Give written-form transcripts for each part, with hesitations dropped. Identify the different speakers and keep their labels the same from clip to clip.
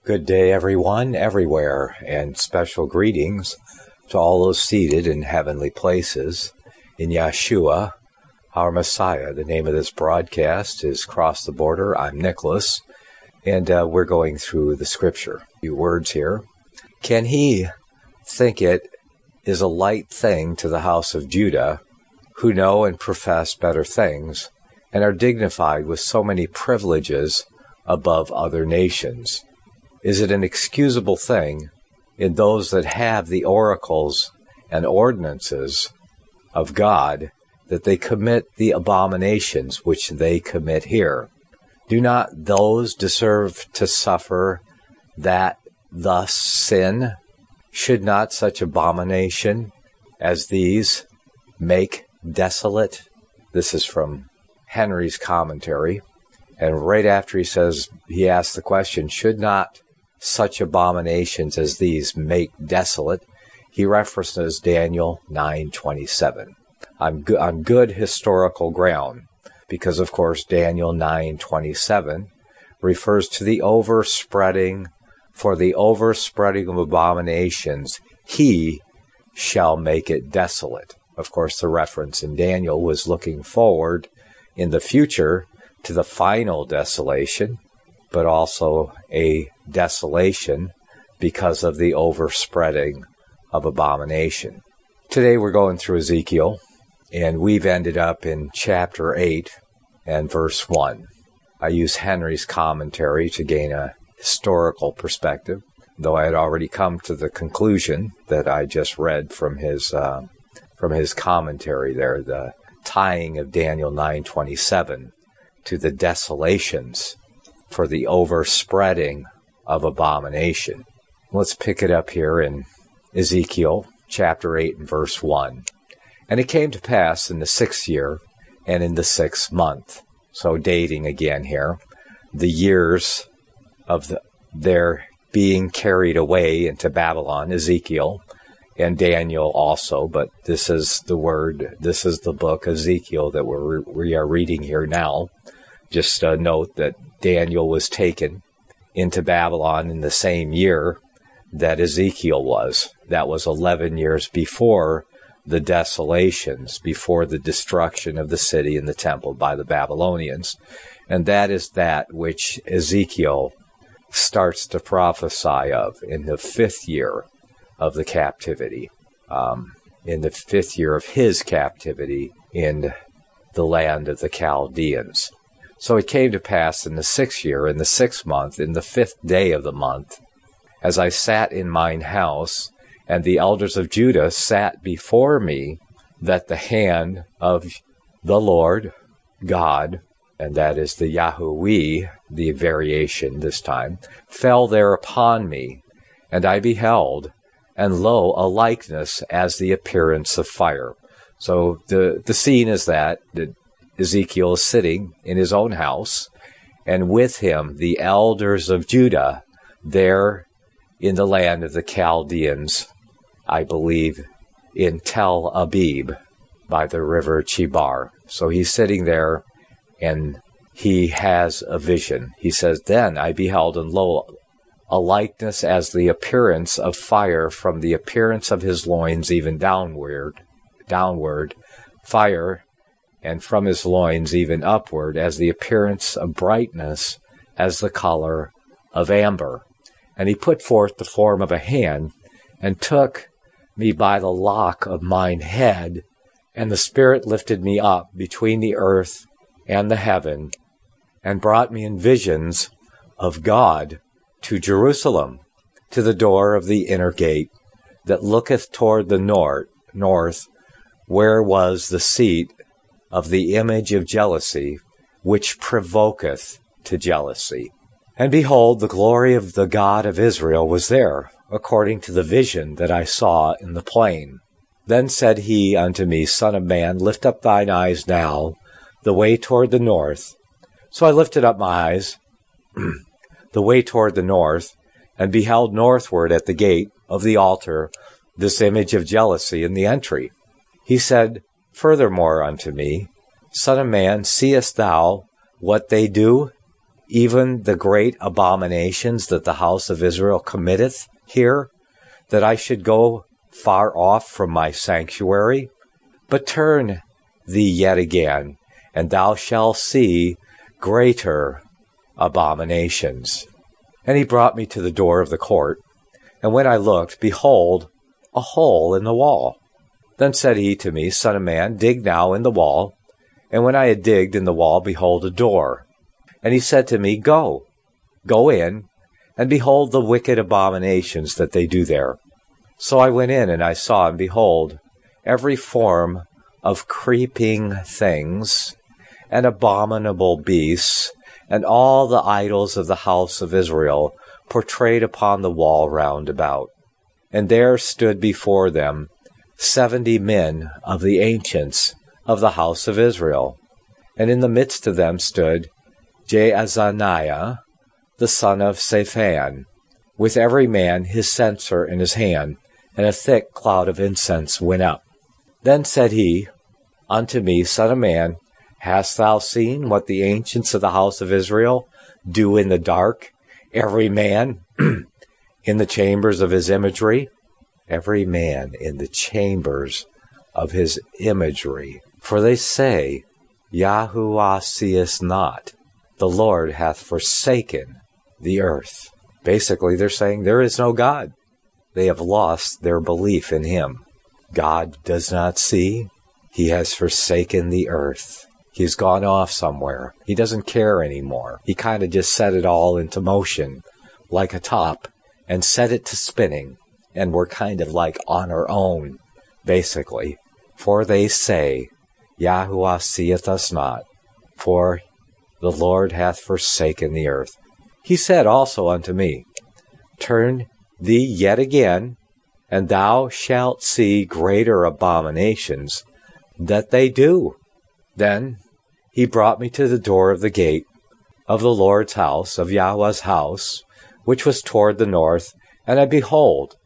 Speaker 1: Good day, everyone, everywhere, and special greetings to all those seated in heavenly places in Yeshua, our Messiah. The name of this broadcast is Cross the Border. I'm Nicholas, and we're going through the Scripture. A few words here. Can he think it is a light thing to the house of Judah, who know and profess better things, and are dignified with so many privileges above other nations? Is it an excusable thing in those that have the oracles and ordinances of God that they commit the abominations which they commit here? Do not those deserve to suffer that thus sin? Should not such abomination as these make desolate? This is from Henry's commentary. And right after he asks the question, should not such abominations as these make desolate, he references Daniel 9:27. On good historical ground, because of course Daniel 9:27 refers to the overspreading. For the overspreading of abominations, he shall make it desolate. Of course, the reference in Daniel was looking forward in the future to the final desolation, but also a desolation because of the overspreading of abomination. Today we're going through Ezekiel, and we've ended up in chapter 8 and verse 1. I use Henry's commentary to gain a historical perspective, though I had already come to the conclusion that I just read from his commentary there, the tying of Daniel 9:27 to the desolations for the overspreading of abomination. Let's pick it up here in Ezekiel chapter 8 and verse 1. And it came to pass in the 6th year and in the 6th month. So dating again here, the years of their being carried away into Babylon, Ezekiel and Daniel also, but this is the book Ezekiel that we are reading here now. Just note that Daniel was taken into Babylon in the same year that Ezekiel was. That was 11 years before the desolations, before the destruction of the city and the temple by the Babylonians. And that is that which Ezekiel starts to prophesy of in the 5th year of the captivity, in the 5th year of his captivity in the land of the Chaldeans. So it came to pass in the 6th year, in the 6th month, in the 5th day of the month, as I sat in mine house, and the elders of Judah sat before me, that the hand of the Lord God, and that is the Yahuwah, the variation this time, fell there upon me, and I beheld, and lo, a likeness as the appearance of fire. So the scene is that Ezekiel is sitting in his own house, and with him the elders of Judah there in the land of the Chaldeans, I believe in Tel Abib by the river Chebar. So he's sitting there and he has a vision. He says, then I beheld, and lo, a likeness as the appearance of fire from the appearance of his loins even downward, fire, and from his loins even upward, as the appearance of brightness, as the color of amber. And he put forth the form of a hand, and took me by the lock of mine head, and the Spirit lifted me up between the earth and the heaven, and brought me in visions of God to Jerusalem, to the door of the inner gate, that looketh toward the north, where was the seat of the image of jealousy, which provoketh to jealousy. And behold, the glory of the God of Israel was there, according to the vision that I saw in the plain. Then said he unto me, Son of man, lift up thine eyes now, the way toward the north. So I lifted up my eyes, the way toward the north, and beheld northward at the gate of the altar this image of jealousy in the entry. He said furthermore unto me, Son of man, seest thou what they do? even the great abominations that the house of Israel committeth here, that I should go far off from my sanctuary? But turn thee yet again, and thou shalt see greater abominations. And he brought me to the door of the court, and when I looked, behold, a hole in the wall. Then said he to me, Son of man, dig now in the wall. And when I had digged in the wall, behold, a door. And he said to me, Go in, and behold the wicked abominations that they do there. So I went in, and I saw, and behold, every form of creeping things, and abominable beasts, and all the idols of the house of Israel, portrayed upon the wall round about. And there stood before them 70 men of the ancients of the house of Israel. And in the midst of them stood Jaazaniah, the son of Shaphan, with every man his censer in his hand, and a thick cloud of incense went up. Then said he unto me, Son of man, hast thou seen what the ancients of the house of Israel do in the dark, every man in the chambers of his imagery? Every man in the chambers of his imagery. For they say, Yahuwah seest not, the Lord hath forsaken the earth. Basically, they're saying there is no God. They have lost their belief in him. God does not see. He has forsaken the earth. He's gone off somewhere. He doesn't care anymore. He kind of just set it all into motion like a top and set it to spinning. And we're kind of like on our own, basically. For they say, Yahuwah seeth us not, for the Lord hath forsaken the earth. He said also unto me, Turn thee yet again, and thou shalt see greater abominations that they do. Then he brought me to the door of the gate of the Lord's house, of Yahweh's house, which was toward the north, and behold,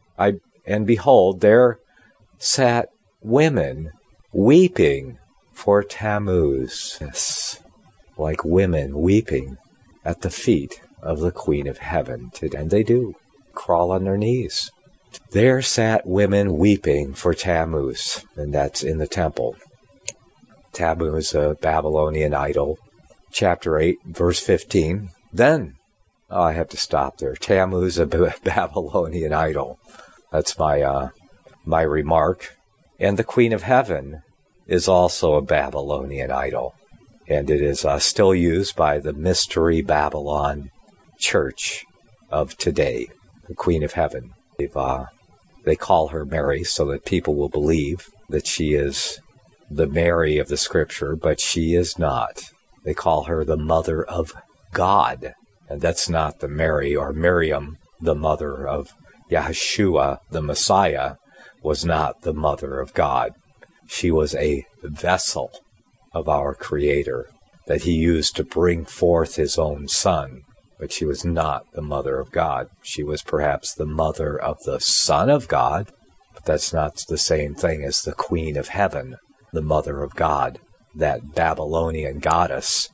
Speaker 1: there sat women weeping for Tammuz. Yes, like women weeping at the feet of the Queen of Heaven. And they do crawl on their knees. There sat women weeping for Tammuz, and that's in the temple. Tammuz, a Babylonian idol. Chapter 8, verse 15. Then, I have to stop there. Tammuz, a Babylonian idol. That's my remark. And the Queen of Heaven is also a Babylonian idol. And it is still used by the Mystery Babylon Church of today. The Queen of Heaven. They call her Mary so that people will believe that she is the Mary of the Scripture, but she is not. They call her the Mother of God. And that's not the Mary or Miriam, the mother of Yahshua, the Messiah, was not the mother of God. She was a vessel of our Creator that he used to bring forth his own Son. But she was not the mother of God. She was perhaps the mother of the Son of God, but that's not the same thing as the Queen of Heaven, the mother of God, that Babylonian goddess,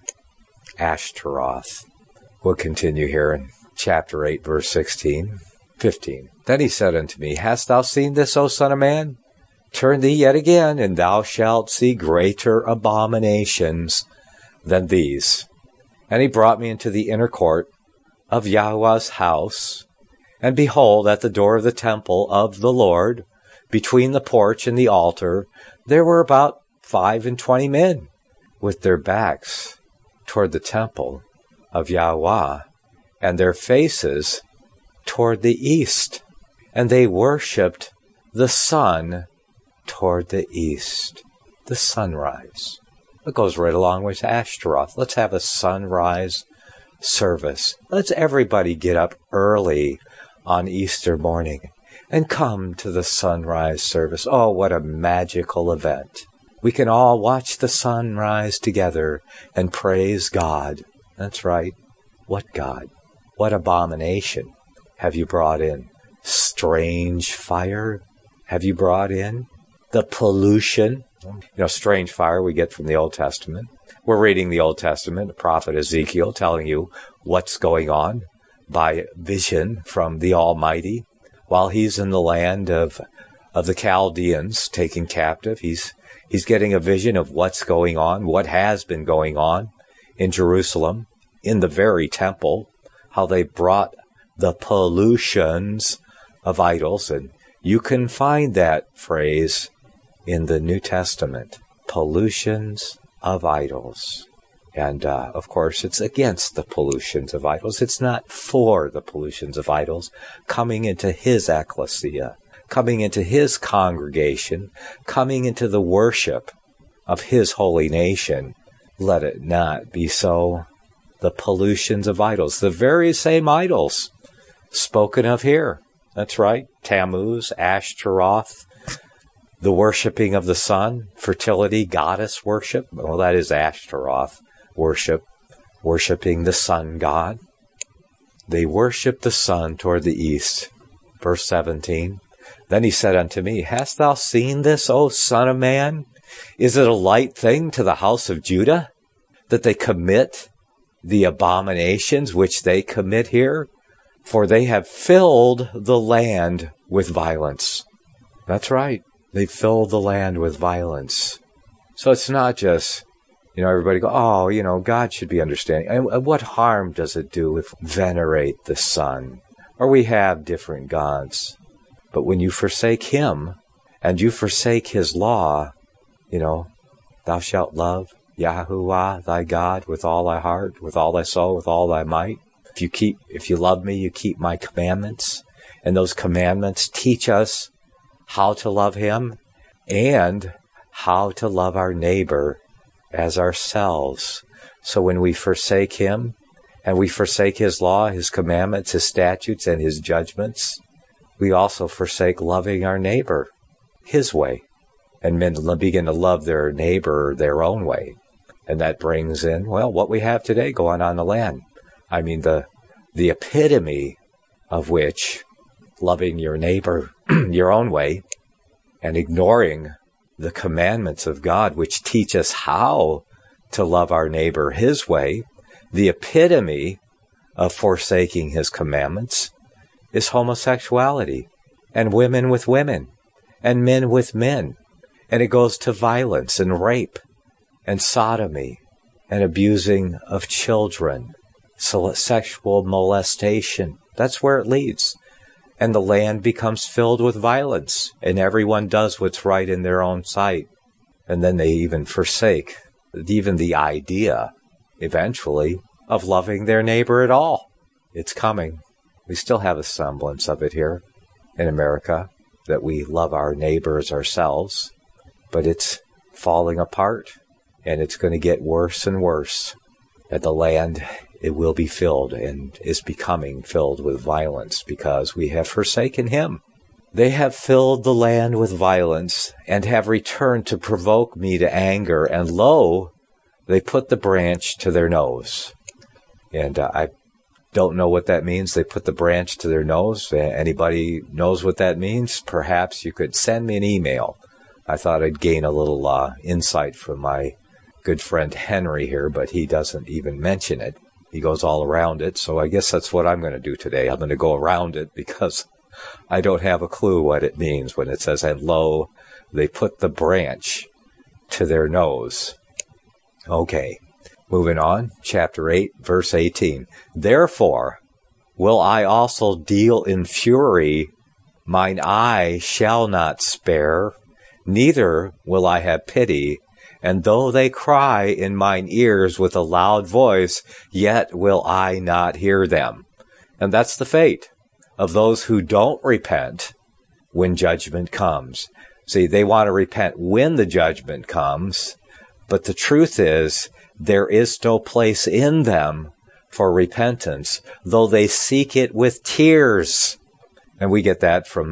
Speaker 1: Ashtaroth. We'll continue here in chapter 8, verse 15. Then he said unto me, Hast thou seen this, O son of man? Turn thee yet again, and thou shalt see greater abominations than these. And he brought me into the inner court of Yahweh's house, and behold, at the door of the temple of the Lord, between the porch and the altar, there were about 25 men, with their backs toward the temple of Yahweh, and their faces toward the east. And they worshipped the sun toward the east, the sunrise. It goes right along with Ashtaroth. Let's have a sunrise service. Let's everybody get up early on Easter morning and come to the sunrise service. Oh, what a magical event. We can all watch the sunrise together and praise God. That's right. What God? What abomination have you brought in? Strange fire have you brought in? The pollution? Strange fire we get from the Old Testament. We're reading the Old Testament, the prophet Ezekiel telling you what's going on by vision from the Almighty while he's in the land of the Chaldeans taken captive. He's getting a vision of what's going on, what has been going on in Jerusalem, in the very temple, how they brought the pollutions of idols. And you can find that phrase in the New Testament, pollutions of idols. And, of course, it's against the pollutions of idols. It's not for the pollutions of idols coming into his ecclesia, coming into his congregation, coming into the worship of his holy nation. Let it not be so. The pollutions of idols, the very same idols spoken of here. That's right. Tammuz, Ashtaroth, the worshiping of the sun, fertility, goddess worship. Well, that is Ashtaroth worship, worshiping the sun god. They worship the sun toward the east. Verse 17. Then he said unto me, Hast thou seen this, O son of man? Is it a light thing to the house of Judah that they commit the abominations which they commit here? For they have filled the land with violence. That's right. They filled the land with violence. So it's not just, everybody go, God should be understanding. And what harm does it do if we venerate the sun? Or we have different gods. But when you forsake him, and you forsake his law, thou shalt love Yahuwah thy God with all thy heart, with all thy soul, with all thy might. If you love me, you keep my commandments. And those commandments teach us how to love him and how to love our neighbor as ourselves. So when we forsake him and we forsake his law, his commandments, his statutes, and his judgments, we also forsake loving our neighbor his way. And men begin to love their neighbor their own way. And that brings in, what we have today going on in the land. I mean, the epitome of which, loving your neighbor your own way and ignoring the commandments of God, which teach us how to love our neighbor his way, the epitome of forsaking his commandments is homosexuality, and women with women, and men with men. And it goes to violence and rape and sodomy and abusing of children, sexual molestation. That's where it leads. And the land becomes filled with violence, and everyone does what's right in their own sight. And then they even forsake even the idea, eventually, of loving their neighbor at all. It's coming. We still have a semblance of it here in America, that we love our neighbors ourselves, but it's falling apart, and it's going to get worse and worse. At the land, it will be filled and is becoming filled with violence because we have forsaken him. They have filled the land with violence and have returned to provoke me to anger. And lo, they put the branch to their nose. And I don't know what that means. They put the branch to their nose. Anybody knows what that means? Perhaps you could send me an email. I thought I'd gain a little insight from my good friend Henry here, but he doesn't even mention it. He goes all around it, so I guess that's what I'm going to do today. I'm going to go around it because I don't have a clue what it means when it says, and lo, they put the branch to their nose. Okay, moving on, chapter 8, verse 18. Therefore will I also deal in fury, mine eye shall not spare, neither will I have pity. And though they cry in mine ears with a loud voice, yet will I not hear them. And that's the fate of those who don't repent when judgment comes. See, they want to repent when the judgment comes, but the truth is, there is no place in them for repentance, though they seek it with tears. And we get that from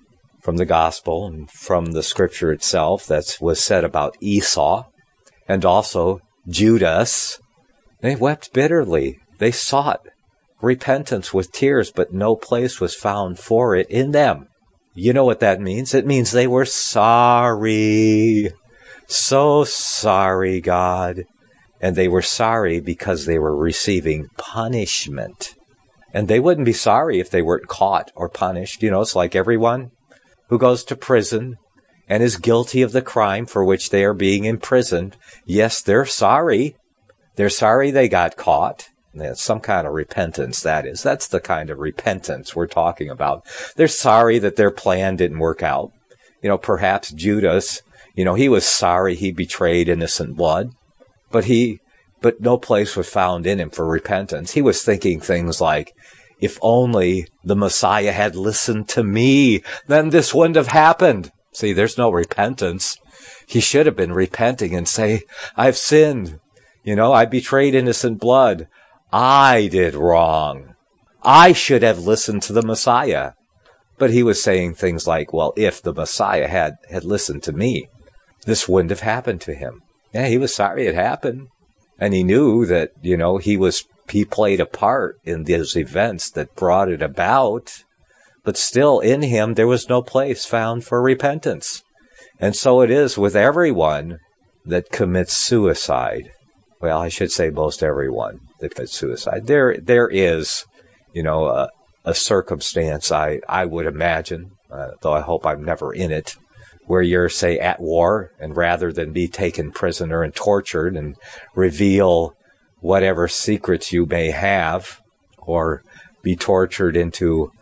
Speaker 1: the gospel and from the scripture itself that was said about Esau and also Judas. They wept bitterly. They sought repentance with tears, but no place was found for it in them. You know what that means? It means they were sorry. So sorry, God. And they were sorry because they were receiving punishment. And they wouldn't be sorry if they weren't caught or punished. It's like everyone who goes to prison and is guilty of the crime for which they are being imprisoned. Yes, they're sorry. They're sorry they got caught. That's some kind of repentance, that is. That's the kind of repentance we're talking about. They're sorry that their plan didn't work out. Perhaps Judas, he was sorry he betrayed innocent blood. But no place was found in him for repentance. He was thinking things like, if only the Messiah had listened to me, then this wouldn't have happened. See, there's no repentance. He should have been repenting and say, I've sinned. I betrayed innocent blood. I did wrong. I should have listened to the Messiah. But he was saying things like, well, if the Messiah had listened to me, this wouldn't have happened to him. Yeah, he was sorry it happened. And he knew that, he played a part in those events that brought it about. But still in him, there was no place found for repentance. And so it is with everyone that commits suicide. Well, I should say most everyone that commits suicide. There is, a circumstance, I would imagine, though I hope I'm never in it, where you're, say, at war, and rather than be taken prisoner and tortured and reveal whatever secrets you may have, or be tortured into,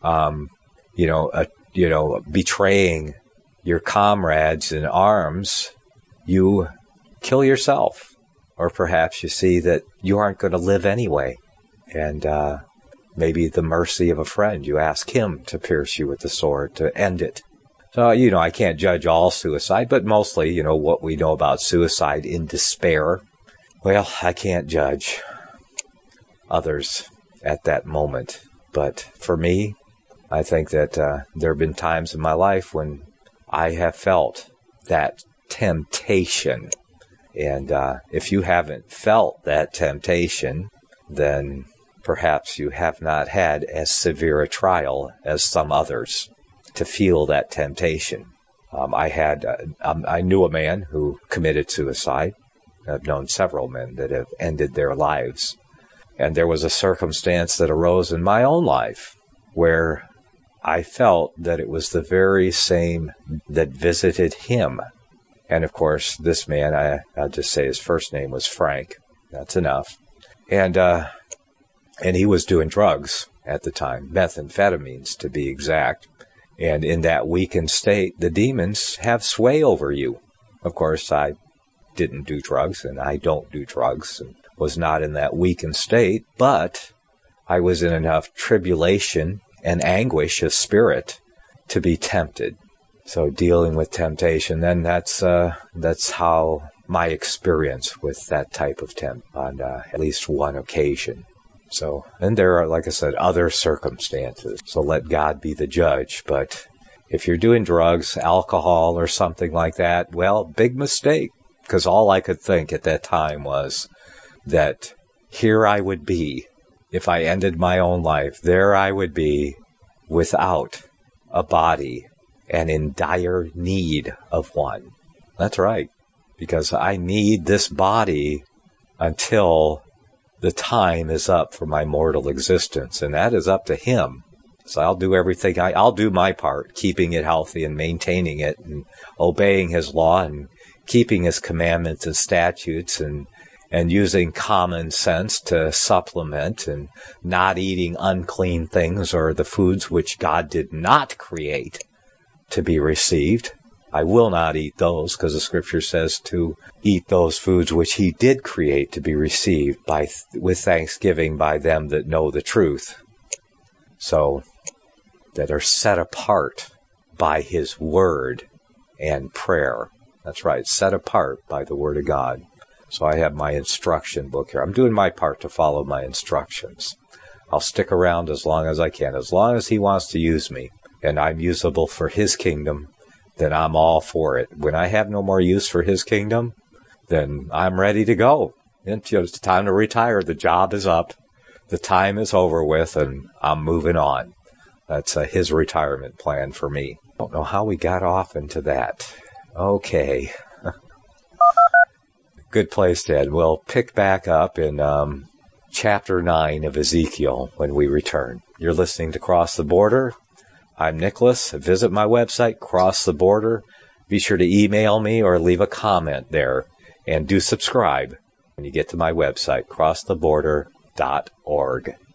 Speaker 1: betraying your comrades in arms, you kill yourself. Or perhaps you see that you aren't going to live anyway. And maybe the mercy of a friend, you ask him to pierce you with the sword to end it. So, I can't judge all suicide, but mostly, what we know about suicide in despair. Well, I can't judge others at that moment. But for me, I think that there have been times in my life when I have felt that temptation. And if you haven't felt that temptation, then perhaps you have not had as severe a trial as some others to feel that temptation. I knew a man who committed suicide. I've known several men that have ended their lives. And there was a circumstance that arose in my own life where I felt that it was the very same that visited him. And of course, this man, I'll just say his first name was Frank. That's enough. And he was doing drugs at the time, methamphetamines to be exact. And in that weakened state, the demons have sway over you. Of course, I didn't do drugs, and I don't do drugs, and was not in that weakened state, but I was in enough tribulation and anguish of spirit to be tempted. So dealing with temptation, then that's how my experience with that type of tempt on at least one occasion. So, and there are, like I said, other circumstances. So let God be the judge. But if you're doing drugs, alcohol, or something like that, well, big mistake. Because all I could think at that time was that here I would be, if I ended my own life, there I would be without a body and in dire need of one. That's right. Because I need this body until the time is up for my mortal existence, and that is up to him. So I'll do everything. I'll do my part, keeping it healthy and maintaining it and obeying his law and keeping his commandments and statutes and using common sense to supplement and not eating unclean things or the foods which God did not create to be received. I will not eat those because the scripture says to eat those foods which he did create to be received with thanksgiving by them that know the truth. So, that are set apart by his word and prayer. That's right, set apart by the word of God. So I have my instruction book here. I'm doing my part to follow my instructions. I'll stick around as long as I can, as long as he wants to use me, and I'm usable for his kingdom, then I'm all for it. When I have no more use for his kingdom, then I'm ready to go. It's time to retire. The job is up. The time is over with, and I'm moving on. That's his retirement plan for me. I don't know how we got off into that. Okay. Good place to end. We'll pick back up in chapter 9 of Ezekiel when we return. You're listening to Cross the Border. I'm Nicholas. Visit my website, Cross the Border. Be sure to email me or leave a comment there. And do subscribe when you get to my website, crosstheborder.org.